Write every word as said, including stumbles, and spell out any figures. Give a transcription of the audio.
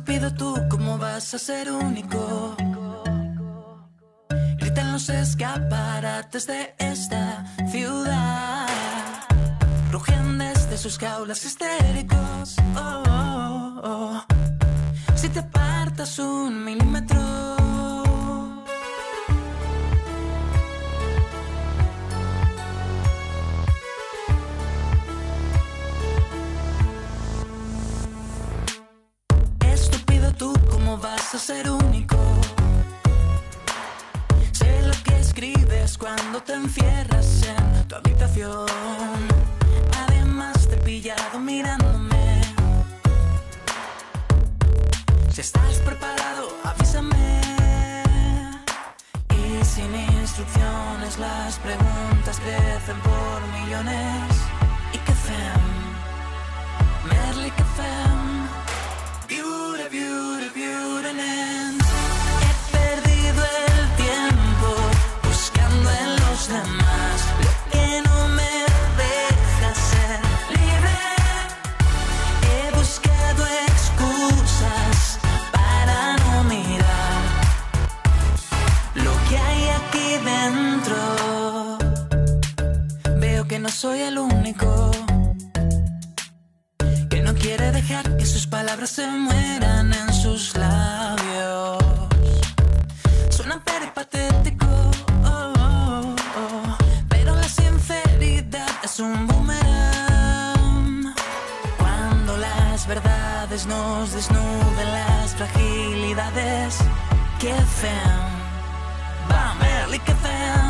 Estúpido tú, ¿cómo vas a ser único? Gritan los escaparates de esta ciudad, rugen desde sus jaulas histéricos. Oh, oh, oh. Si te apartas un milímetro, estúpido tú, ¿cómo vas a ser único? Sé lo que escribes cuando te encierras en tu habitación. Además te he pillado mirándome. Si estás preparado, avísame. Y sin instrucciones las preguntas crecen por millones. ¿Y qué fem? Merly, ¿qué fem? Beauty, beauty, beauty, he perdido el tiempo buscando en los demás lo que no me deja ser libre. He buscado excusas para no mirar lo que hay aquí dentro. Veo que no soy el único que no quiere dejar que sus palabras se mueran en sus labios. Suena peripatético, oh, oh, oh, pero la sinceridad es un boomerang. Cuando las verdades nos desnuden las fragilidades. ¡Qué fem! ¡Va, Merly, qué fem!